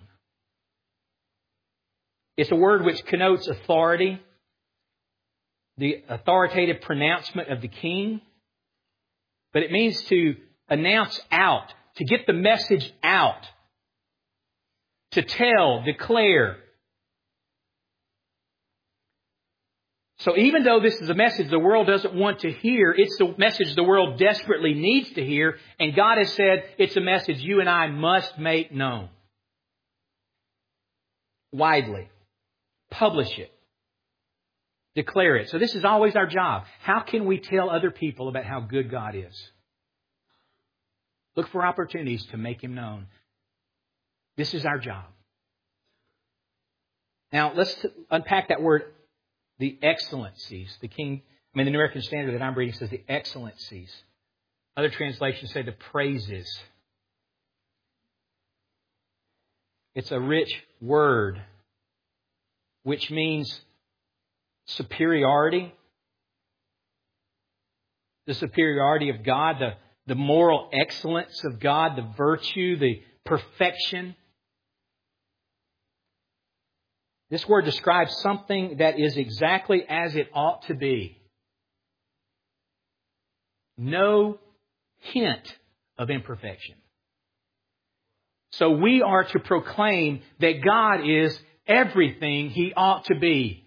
It's a word which connotes authority, the authoritative pronouncement of the king. But it means to announce out, to get the message out, to tell, declare. So even though this is a message the world doesn't want to hear, it's a message the world desperately needs to hear. And God has said it's a message you and I must make known. Widely. Publish it. Declare it. So this is always our job. How can we tell other people about how good God is? Look for opportunities to make Him known. This is our job. Now let's unpack that word, the excellencies. The New American Standard that I'm reading says the excellencies. Other translations say the praises. It's a rich word, which means superiority. The superiority of God, the moral excellence of God, the virtue, the perfection. This word describes something that is exactly as it ought to be. No hint of imperfection. So we are to proclaim that God is everything He ought to be.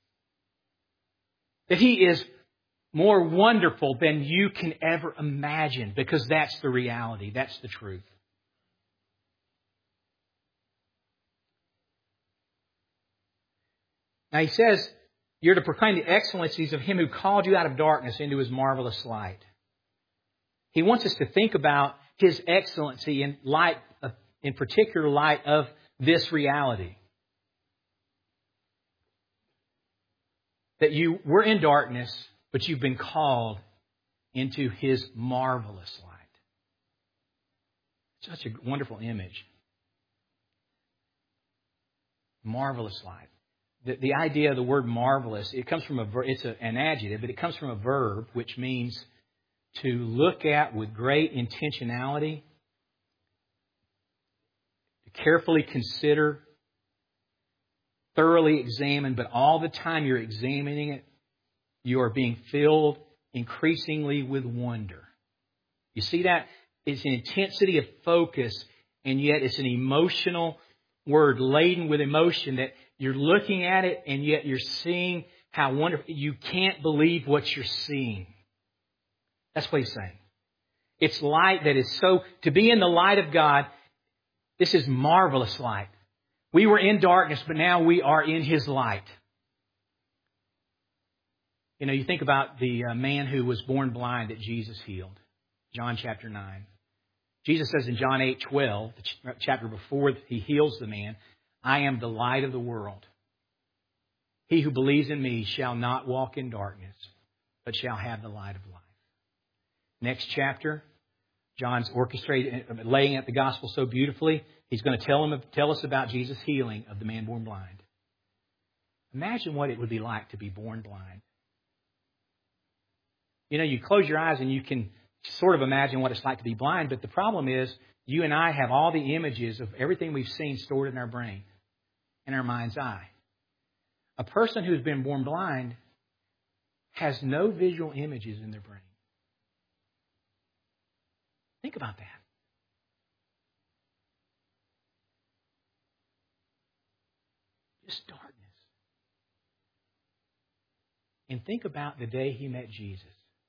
That He is more wonderful than you can ever imagine, because that's the reality. That's the truth. Now He says, you're to proclaim the excellencies of Him who called you out of darkness into His marvelous light. He wants us to think about His excellency in particular light of this reality. That you were in darkness, but you've been called into His marvelous light. Such a wonderful image. Marvelous light. The idea of the word marvelous, it comes from it's an adjective, but it comes from a verb which means to look at with great intentionality, to carefully consider, thoroughly examine, but all the time you're examining it, you are being filled increasingly with wonder. You see that? It's an intensity of focus, and yet it's an emotional word laden with emotion that you're looking at it, and yet you're seeing how wonderful. You can't believe what you're seeing. That's what He's saying. It's light that is so... To be in the light of God, this is marvelous light. We were in darkness, but now we are in His light. You know, you think about the man who was born blind that Jesus healed. John chapter 9. Jesus says in John 8:12, the chapter before He heals the man, I am the light of the world. He who believes in me shall not walk in darkness, but shall have the light of life. Next chapter, John's laying out the gospel so beautifully. He's going to tell us about Jesus' healing of the man born blind. Imagine what it would be like to be born blind. You know, you close your eyes and you can sort of imagine what it's like to be blind, but the problem is you and I have all the images of everything we've seen stored in our brain, in our mind's eye. A person who's been born blind has no visual images in their brain. Think about that. Just darkness. And think about the day he met Jesus.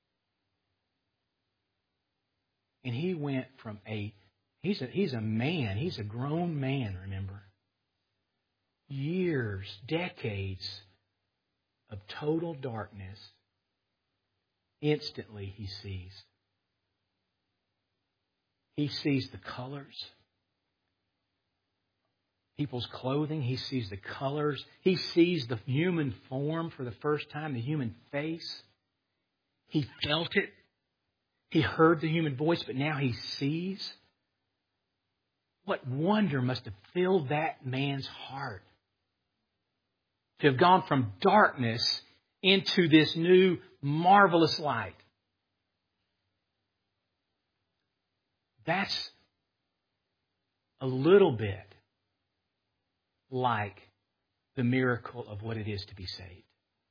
And he went from he's a man. He's a grown man, remember. Years, decades of total darkness. Instantly he sees. He sees the colors. People's clothing. He sees the colors. He sees the human form for the first time, the human face. He felt it. He heard the human voice, but now he sees. What wonder must have filled that man's heart to have gone from darkness into this new marvelous light. That's a little bit like the miracle of what it is to be saved.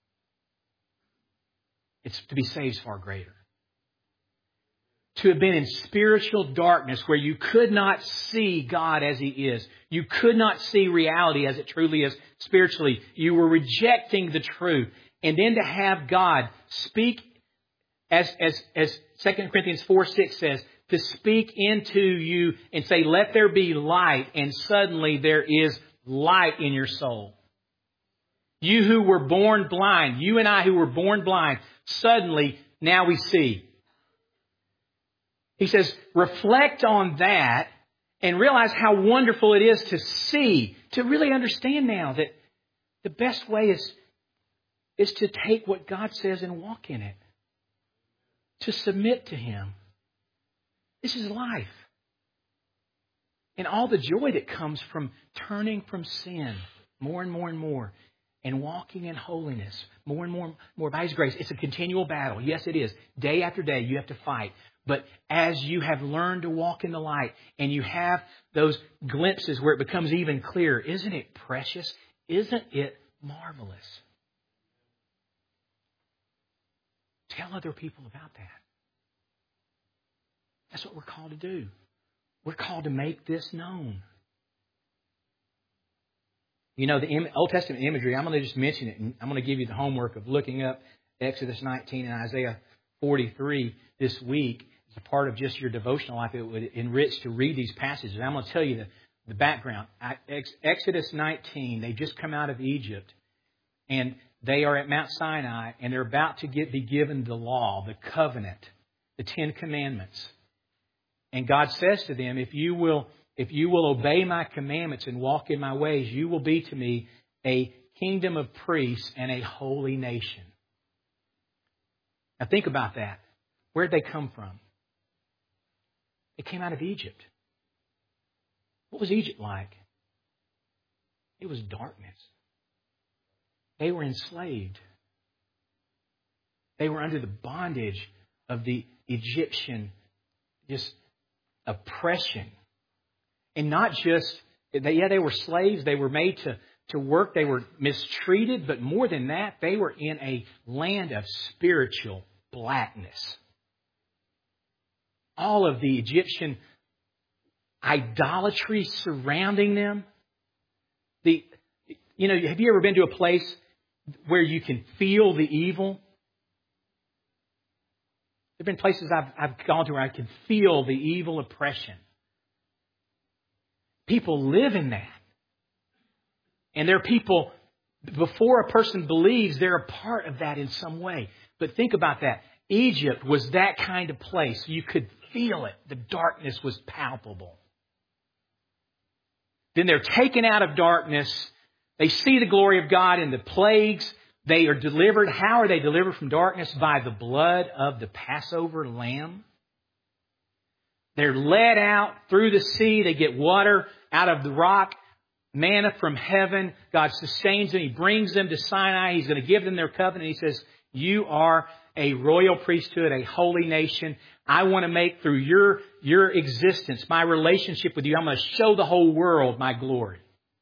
It's to be saved is far greater. To have been in spiritual darkness where you could not see God as He is. You could not see reality as it truly is spiritually. You were rejecting the truth. And then to have God speak, as 2 Corinthians 4:6 says, to speak into you and say, let there be light. And suddenly there is light in your soul. You who were born blind, you and I who were born blind, suddenly now we see. He says, reflect on that and realize how wonderful it is to see, to really understand now that the best way is to take what God says and walk in it. To submit to Him. This is life. And all the joy that comes from turning from sin more and more and more and walking in holiness more and more by His grace. It's a continual battle. Yes, it is. Day after day, you have to fight. But as you have learned to walk in the light and you have those glimpses where it becomes even clearer, isn't it precious? Isn't it marvelous? Tell other people about that. That's what we're called to do. We're called to make this known. You know, the Old Testament imagery, I'm going to just mention it, and I'm going to give you the homework of looking up Exodus 19 and Isaiah 43 this week as a part of just your devotional life. It would enrich to read these passages. And I'm going to tell you the background. Exodus 19, they just come out of Egypt, and they are at Mount Sinai, and they're about to be given the law, the covenant, the 10 Commandments. And God says to them, if you will obey my commandments and walk in my ways, you will be to me a kingdom of priests and a holy nation. Now think about that. Where did they come from? They came out of Egypt. What was Egypt like? It was darkness. They were enslaved. They were under the bondage of the Egyptian oppression. And not just, they were slaves. They were made to work. They were mistreated. But more than that, they were in a land of spiritual blackness. All of the Egyptian idolatry surrounding them. Have you ever been to a place where you can feel the evil? There have been places I've gone to where I can feel the evil oppression. People live in that. And there are people, before a person believes, they're a part of that in some way. But think about that. Egypt was that kind of place. You could feel it. The darkness was palpable. Then they're taken out of darkness. They see the glory of God in the plagues. They are delivered. How are they delivered from darkness? By the blood of the Passover lamb. They're led out through the sea. They get water out of the rock, manna from heaven. God sustains them. He brings them to Sinai. He's going to give them their covenant. He says, you are a royal priesthood, a holy nation. I want to make through your existence, my relationship with you, I'm going to show the whole world my glory.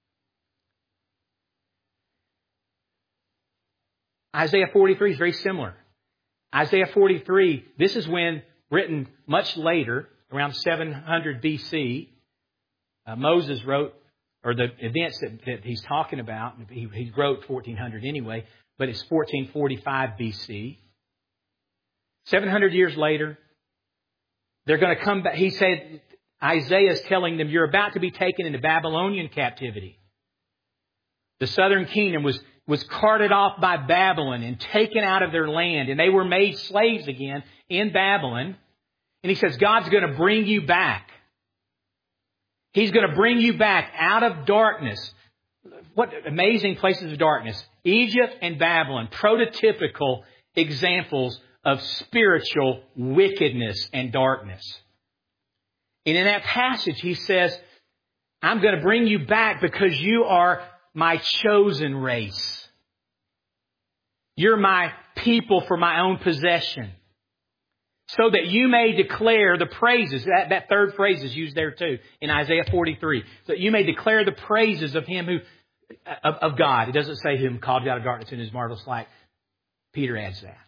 Isaiah 43 is very similar. Isaiah 43, this is when, written much later, around 700 BC, Moses wrote, or the events that he's talking about, he wrote 1400 anyway, but it's 1445 BC. 700 years later, they're going to come back. He said, Isaiah is telling them, you're about to be taken into Babylonian captivity. The southern kingdom was carted off by Babylon and taken out of their land, and they were made slaves again in Babylon. And he says, God's going to bring you back. He's going to bring you back out of darkness. What amazing places of darkness. Egypt and Babylon, prototypical examples of spiritual wickedness and darkness. And in that passage, he says, I'm going to bring you back because you are my chosen race. You're my people for my own possession. So that you may declare the praises. That third phrase is used there too in Isaiah 43. So that you may declare the praises of Him of God. It doesn't say Him called you out of darkness in His marvelous light. Peter adds that.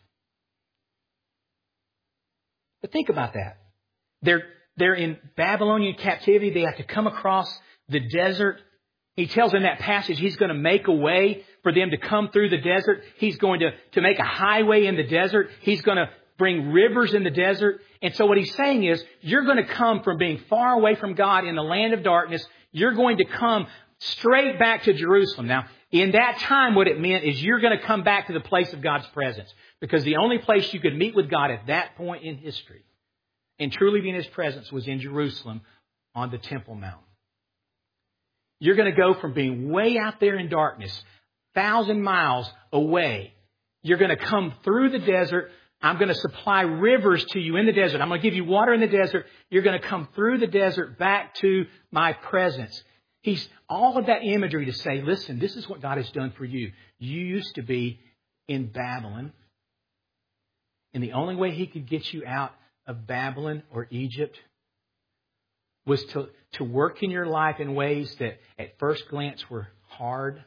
But think about that. They're in Babylonian captivity. They have to come across the desert. He tells in that passage He's going to make a way for them to come through the desert. He's going to make a highway in the desert. He's going to bring rivers in the desert. And so what He's saying is, you're going to come from being far away from God in the land of darkness. You're going to come straight back to Jerusalem. Now, in that time, what it meant is you're going to come back to the place of God's presence. Because the only place you could meet with God at that point in history and truly be in His presence was in Jerusalem on the Temple Mount. You're going to go from being way out there in darkness, 1,000 miles away. You're going to come through the desert. I'm going to supply rivers to you in the desert. I'm going to give you water in the desert. You're going to come through the desert back to my presence. He's all of that imagery to say, listen, this is what God has done for you. You used to be in Babylon. And the only way He could get you out of Babylon or Egypt was to work in your life in ways that at first glance were hard.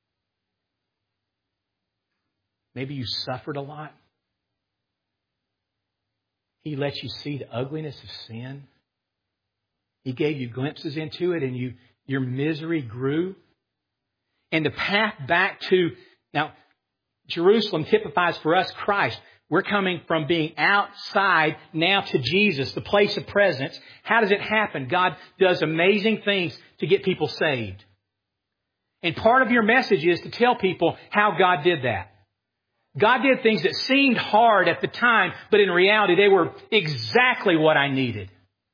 Maybe you suffered a lot. He let you see the ugliness of sin. He gave you glimpses into it and your misery grew. And the path back to, now, Jerusalem typifies for us Christ. We're coming from being outside now to Jesus, the place of presence. How does it happen? God does amazing things to get people saved. And part of your message is to tell people how God did that. God did things that seemed hard at the time, but in reality, they were exactly what I needed.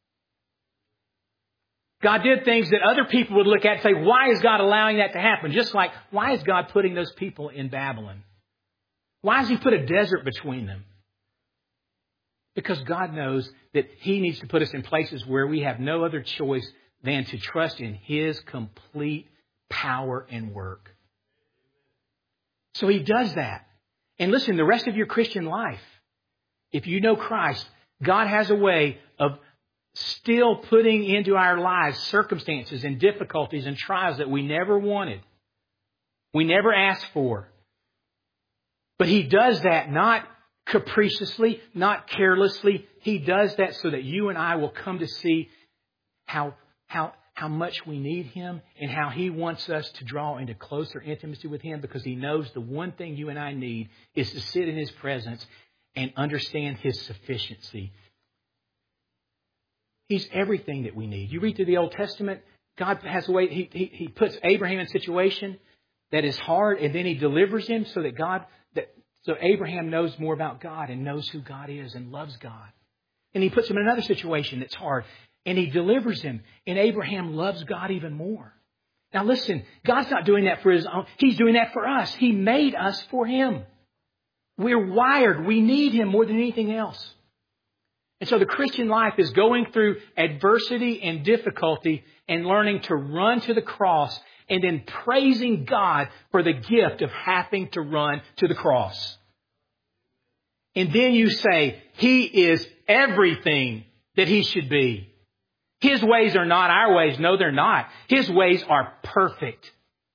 God did things that other people would look at and say, why is God allowing that to happen? Just like, why is God putting those people in Babylon? Why has He put a desert between them? Because God knows that He needs to put us in places where we have no other choice than to trust in His complete power and work. So He does that. And listen, the rest of your Christian life, if you know Christ, God has a way of still putting into our lives circumstances and difficulties and trials that we never wanted. We never asked for. But He does that not capriciously, not carelessly. He does that so that you and I will come to see how much we need Him and how He wants us to draw into closer intimacy with Him, because He knows the one thing you and I need is to sit in His presence and understand His sufficiency. He's everything that we need. You read through the Old Testament, God has a way, He puts Abraham in a situation that is hard, and then He delivers him so Abraham knows more about God and knows who God is and loves God. And He puts him in another situation that's hard, and He delivers him, and Abraham loves God even more. Now listen, God's not doing that for His own. He's doing that for us. He made us for Him. We're wired. We need Him more than anything else. And so the Christian life is going through adversity and difficulty and learning to run to the cross and then praising God for the gift of having to run to the cross. And then you say, He is everything that He should be. His ways are not our ways. No, they're not. His ways are perfect.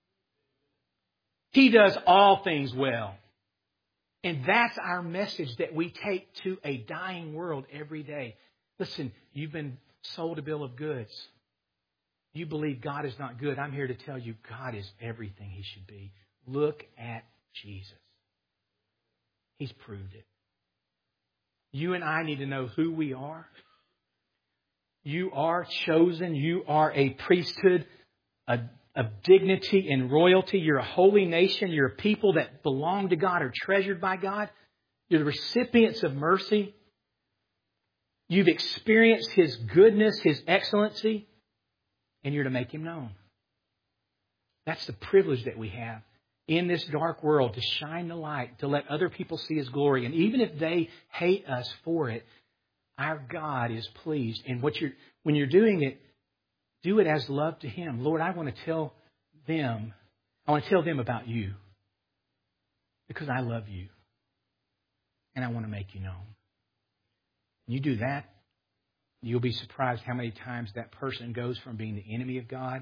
He does all things well. And that's our message that we take to a dying world every day. Listen, you've been sold a bill of goods. You believe God is not good. I'm here to tell you God is everything He should be. Look at Jesus. He's proved it. You and I need to know who we are. You are chosen. You are a priesthood of dignity and royalty. You're a holy nation. You're a people that belong to God, are treasured by God. You're the recipients of mercy. You've experienced His goodness, His excellency, and you're to make Him known. That's the privilege that we have in this dark world, to shine the light, to let other people see His glory. And even if they hate us for it, our God is pleased. And when you're doing it, Do it as love to Him. Lord, I want to tell them about You. Because I love You. And I want to make You known. You do that, you'll be surprised how many times that person goes from being the enemy of God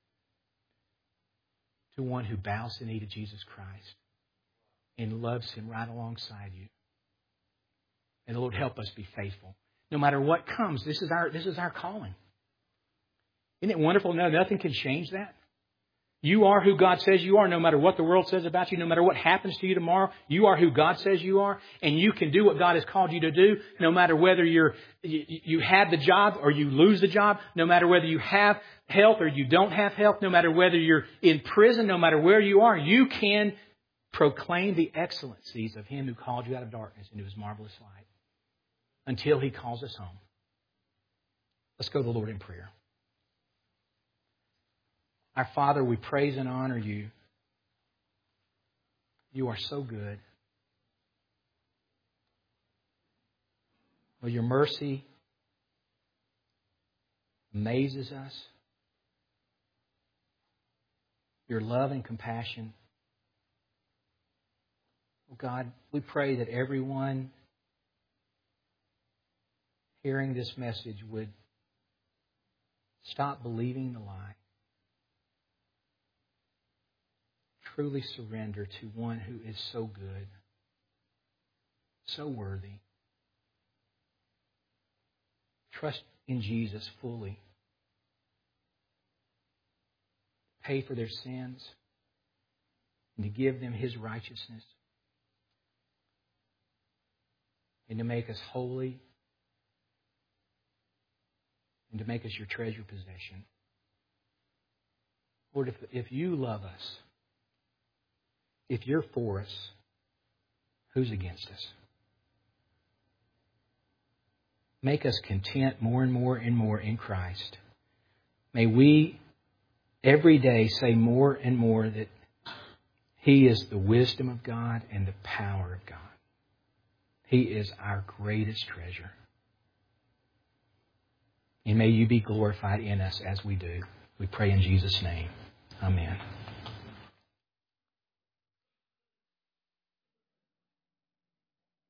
to one who bows the knee to Jesus Christ and loves Him right alongside you. And Lord, help us be faithful. No matter what comes, this is our calling. Isn't it wonderful? No, nothing can change that. You are who God says you are, no matter what the world says about you, no matter what happens to you tomorrow. You are who God says you are, and you can do what God has called you to do, no matter whether you have the job or you lose the job, no matter whether you have health or you don't have health, no matter whether you're in prison, no matter where you are, you can proclaim the excellencies of Him who called you out of darkness into His marvelous light until He calls us home. Let's go to the Lord in prayer. Our Father, we praise and honor You. You are so good. Well, Your mercy amazes us. Your love and compassion. Oh God, we pray that everyone hearing this message would stop believing the lie. Truly surrender to one who is so good, so worthy. Trust in Jesus fully. Pay for their sins and to give them His righteousness and to make us holy and to make us Your treasured possession. Lord, if You love us, if You're for us, who's against us? Make us content more and more and more in Christ. May we every day say more and more that He is the wisdom of God and the power of God. He is our greatest treasure. And may You be glorified in us as we do. We pray in Jesus' name. Amen.